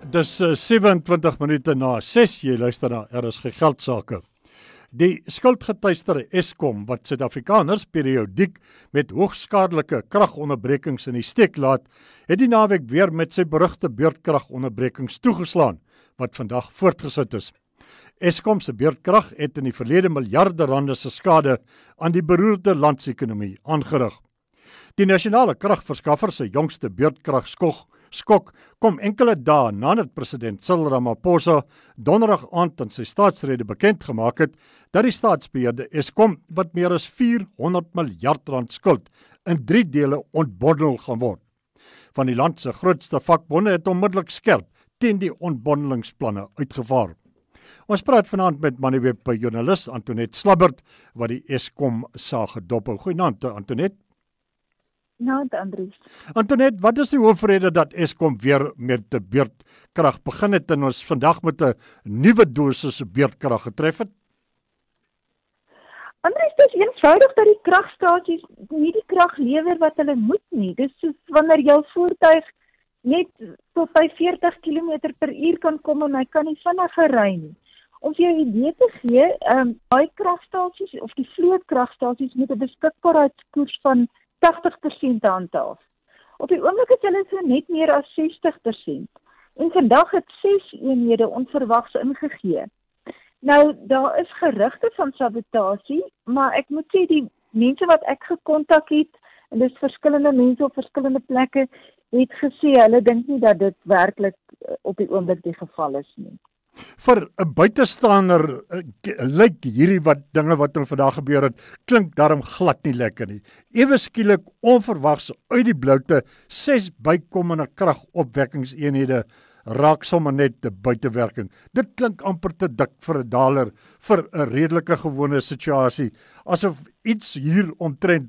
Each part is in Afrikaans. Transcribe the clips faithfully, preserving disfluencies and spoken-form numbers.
Dis uh, sewe en twintig minute na ses, jy luister na R S G Geldsaake. Die skuldgetuisterde Eskom wat Suid-Afrikaners periodiek met hoogskadelike kragonderbrekings in die steek laat, het die naweek weer met sy berugte beurtkragonderbrekings toegeslaan, wat vandag voortgesit is. Eskom se beurtkrag het in die verlede miljarde rande se skade aan die beroerde landsekonomie aangerig. Die nasionale kragverskaffer se jongste beurtkragskok skok kom enkele dae nadat president Cyril Ramaphosa donderdag aand aan sy staatsrede bekend gemaak het dat die staatsbeheerde Eskom wat meer as vierhonderd miljard rand skuld in drie dele ontbondel gaan word. Van die land se grootste vakbonde het onmiddellik skerp teen die ontbondelingsplanne uitgevaar. Ons praat vanaand met Moneyweb joernalis Antoinette Slabbert wat die Eskom saak dop hou. Goeienaand Antoinette. Nou, Andries. Antoinette, wat is die hoofrede dat Eskom weer met die beurtkrag begin het en ons vandag met 'n nuwe dosis beurtkrag getref het? Andries, dit is eenvoudig dat die kragstasies nie die krag lewer wat hulle moet nie. Dis soos wanneer jou voertuig net tot by veertig kilometer per uur kan kom en hy kan nie vinniger ry nie. Om vir jou 'n idee te gee, um, daai kragstasies of die vlootkragstasies met 'n beskikbaarheidskoers van tagtig persent handhaaf. Op die oomblik is hulle so net meer as sestig persent. En vandag het ses eenhede onverwags ingegee. Nou, daar is gerugte van sabotasie, maar ek moet sê die mense wat ek gekontak het, en dis verskillende mense op verskillende plekke, het gesê hulle dink nie dat dit werklik op die oomblik die geval is nie. Vir 'n buitestander uh, lyk hierdie wat dinge wat nou vandag gebeur het, klink daarom glad nie lekker nie. Ewe skielik onverwags uit die bloute ses bykomende kragopwekkingseenhede raak sommer net 'n buitewerking. Dit klink amper te dik vir 'n daler vir 'n redelike gewone situasie, asof iets hier omtrent,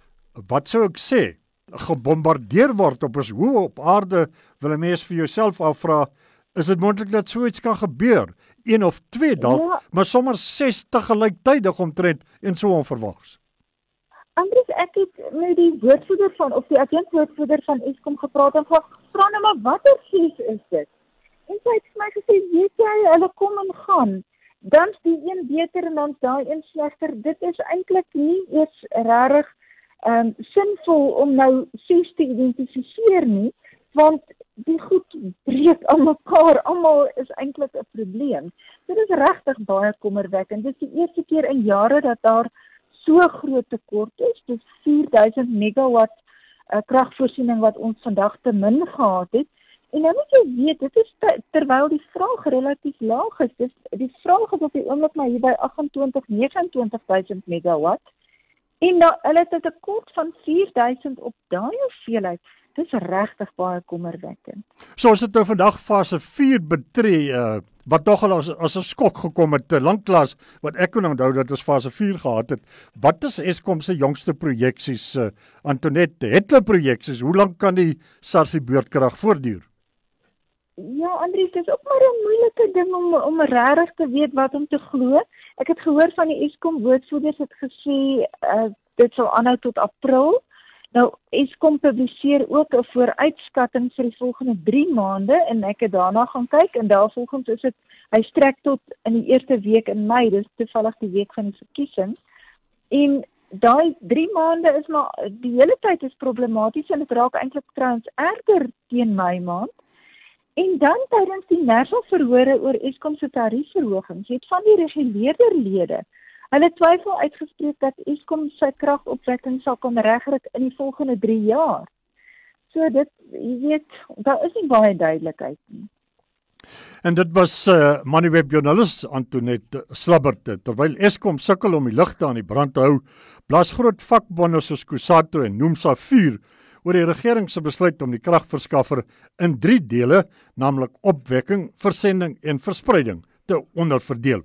wat sou ek sê, gebombardeer word op ons hoe op aarde. Wil 'n mens vir jouself afvra, is dit moontlik dat so iets kan gebeur? Een of twee dalk, ja, maar sommer ses tegelykertydig omtrent en so onverwags. Andries, ek het met die woordvoerder van, of die adjunkwoordvoerder van Eskom gepraat en gevra nou maar watter ses is dit? En sy het vir my gesê, weet jy, hulle kom en gaan. Dan's die een beter en dan's daai een slegter. Dit is eintlik nie eers regtig um, sinvol om nou ses te identifiseer nie, want die goed breek aan mekaar, almal is eintlik 'n probleem. Dit is regtig baie kommerwekkend. Dit is die eerste keer in jare dat daar so groot tekort is. Dis vier duisend megawatt uh, kragvoorsiening wat ons vandag te min gehad het. En nou moet jy weet, dit is te, terwyl die vraag relatief laag is. Dis, die vraag is op die oomblik maar hier by agentwintig, negenentwintig duisend megawatt. En nou, hulle het 'n tekort van vier duisend op daai hoeveelheid. Dis regtig baie kommerwekkend. So as dit nou vandag fase vier betree, uh, wat tog al as, as 'n skok gekom het te lanklaas, wat ek kon onthou dat ons fase vier gehad het. Wat is Eskom se jongste projeksies, uh, Antoinette? Het hulle projeksies? Hoe lank kan die SARS beurtkrag voortduur? Ja, Andries, dis ook maar 'n moeilike ding om om regtig te weet wat om te glo. Ek het gehoor van die Eskom woordvoerders het gesê uh, dit sal aanhou tot April. Nou, Eskom publiseer ook 'n vooruitskatting vir die volgende drie maande en ek het daarna gaan kyk en daarvolgens is dit, hy strek tot in die eerste week in Mei, dis toevallig die week van die verkiesing. En daai drie maande is maar, die hele tyd is problematies en dit raak eintlik trouens erger teen Mei maand. En dan tydens die Nersa verhore oor Eskom se tariefverhogings het van die reguleerderlede hulle twyfel uitgespreek dat Eskom sy kragopwekking sal kan regkry in die volgende drie jaar. So dit, jy weet, daar is nie baie duidelikheid nie. En dit was uh, Moneyweb joernalis Antoinette Slabbert. Terwyl Eskom sukkel om die ligte aan die brand te hou, blaas groot vakbonde soos Kusatu en Nomsa vuur oor die regering se besluit om die kragverskaffer in drie dele, naamlik opwekking, versending en verspreiding, te onderverdeel.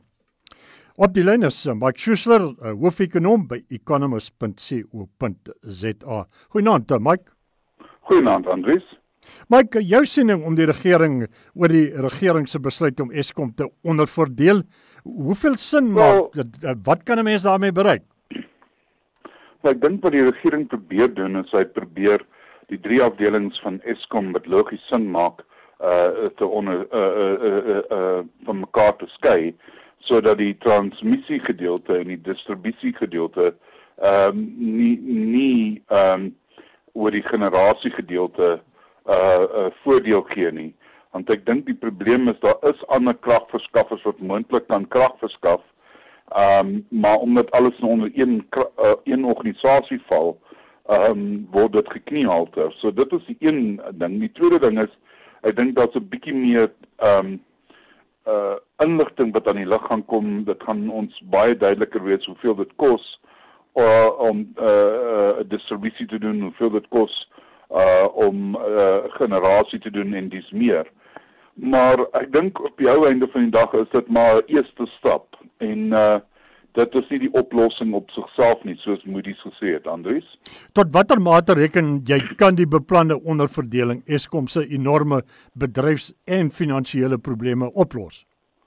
Op die lyn is Mike Schuessler, hoof-ekonoom by economist punt co punt za. Goeienaand, Mike. Goeienaand, Andries. Mike, jou siening om die regering oor die regering se besluit om Eskom te onderverdeel, hoeveel sin well, maak, wat kan 'n mens daarmee bereik? Well, ek dink wat die regering probeer doen is hy probeer die drie afdelings van Eskom wat logies sin maak uh te onder uh, uh, uh, uh, uh, van mekaar te skei, sodat die transmissiegedeelte en die distribusiegedeelte ehm um, nie nie ehm um, oor die generasiegedeelte uh, uh voordeel gee nie. Want ek dink die probleem is daar is ander kragverskaffers wat moontlik kan krag verskaf, um, maar omdat alles onder een uh, een organisasie val, um, word dit gekniehalter. So dit is die een ding. Die tweede ding is, ek dink daar's 'n bietjie meer um, uh, inligting wat aan die lig gaan kom. Dit gaan ons baie duideliker wees hoeveel dit kos uh, om 'n uh, uh, distribusie te doen, hoeveel dit kos uh, om uh, generasie te doen en dis meer. Maar ek dink op die ou einde van die dag is dit maar 'n eerste stap en uh, dit is nie die oplossing op sigself nie, soos Moody's gesê het, Andries. Tot watter mate reken jy kan die beplande onderverdeling Eskom se enorme bedryfs- en finansiële probleme oplos?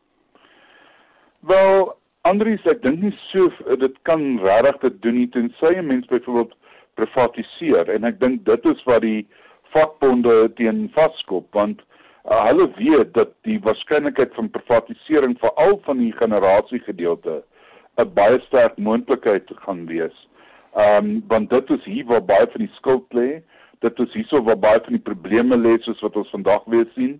Wel, Andries, ek dink nie so dit kan regtig dit doen nie tensy 'n mens byvoorbeeld privatiseer en ek dink dit is wat die vakbonde teen vaskop, want Uh, hulle weet dat die waarskynlikheid van privatisering veral van die generasiegedeelte 'n baie sterk moontlikheid gaan wees. Um, want dit is hier waar baie van die skuld lê, dit is hierso waar baie van die probleme lê soos wat ons vandag weer sien.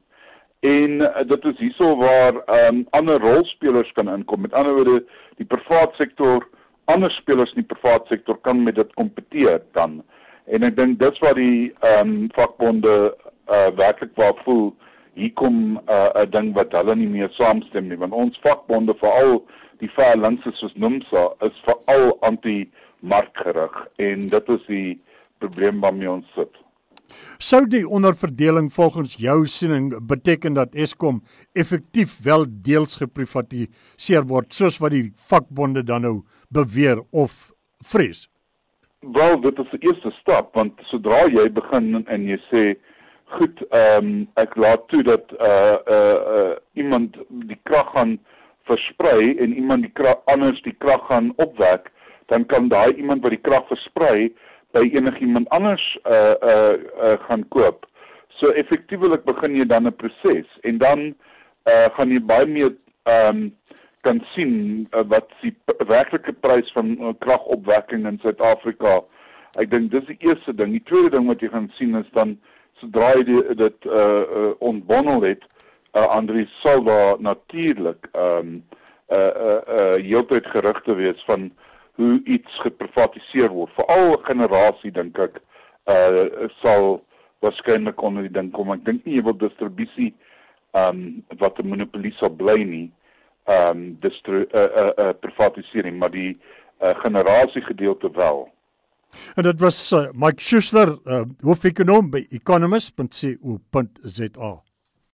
En uh, dit is hierso waar um, ander rolspelers kan inkom. Met ander woorde, die privaat sektor, ander spelers in die privaat sektor kan met dit kompeteer dan. En ek dink dis waar die um, vakbonde uh, werklik waar voel hier kom 'n uh, ding wat hulle nie meer saamstem nie, want ons vakbonde, veral die ver linkse soos NUMSA, is veral anti-markgerig en dit is die probleem waarmee ons sit. Sou die onderverdeling volgens jou siening beteken dat Eskom effektief wel deels geprivatiseer word, soos wat die vakbonde dan nou beweer of vrees? Wel, dit is die eerste stap, want sodra jy begin en jy sê goed, um, ek laat toe dat uh, uh, uh, iemand die krag gaan versprei en iemand die krag, anders die krag gaan opwek, dan kan daai iemand wat die krag versprei by enigiemand anders uh, uh, uh, gaan koop. So effektiewelik begin jy dan 'n proses en dan uh, gaan jy baie meer um, kan sien uh, wat die werklike prys van uh, kragopwekking in Suid-Afrika. Ek dink dis die eerste ding. Die tweede ding wat jy gaan sien is dan sodra jy dit uh, uh, ontbondel het, uh, Andries, sal daar natuurlik um, uh, uh, uh, heeltyd gerugte wees van hoe iets geprivatiseer word. Veral generasie, dink ek, uh, sal waarskynlik onder die ding kom. Ek dink nie jy wil distribusie um, wat 'n monopolie sal bly nie, um, distru- uh, uh, uh, privatisering, maar die uh, generasiegedeelte wel. En dit was uh, Mike Schuessler, uh, hoofekonoom by economist punt co punt za.